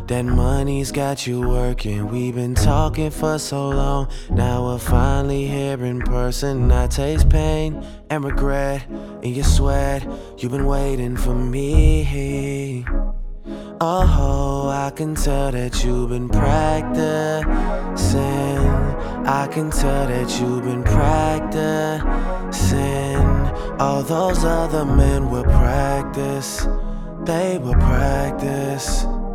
That money's got you working. We've been talking for so long. Now we're finally here in person. I taste pain and regret in your sweat. You've been waiting for me. Oh, I can tell that you've been practicing. I can tell that you've been practicing. All those other men will practice. They will practice.